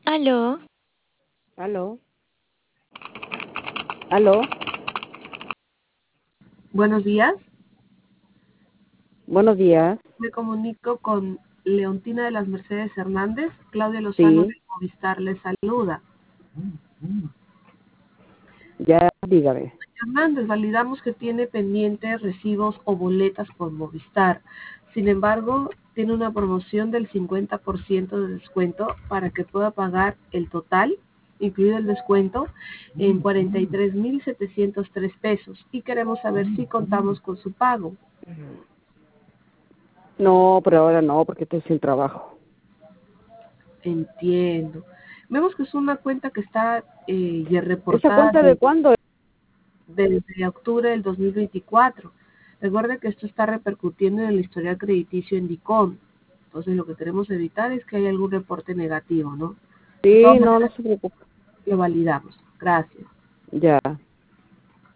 Aló, Aló, aló, Buenos días, buenos días. me comunico con Leontina de las Mercedes Hernández. Claudia Lozano de Sí, Movistar le saluda. ya dígame. Hernández, validamos que tiene pendientes recibos o boletas por Movistar. Sin embargo, tiene una promoción del 50% de descuento para que pueda pagar el total, incluido el descuento, en 43.703 pesos. Y queremos saber si contamos con su pago. No, pero ahora no, porque estoy sin trabajo. Entiendo. Vemos que es una cuenta que está ya ¿Esa reportada cuenta de cuándo es? desde octubre del 2024. Recuerde que esto está repercutiendo en el historial crediticio en DICOM. Entonces lo que queremos evitar es que haya algún reporte negativo, ¿no? De todas Sí, no, no maneras, se preocupe. lo validamos. Gracias. Ya.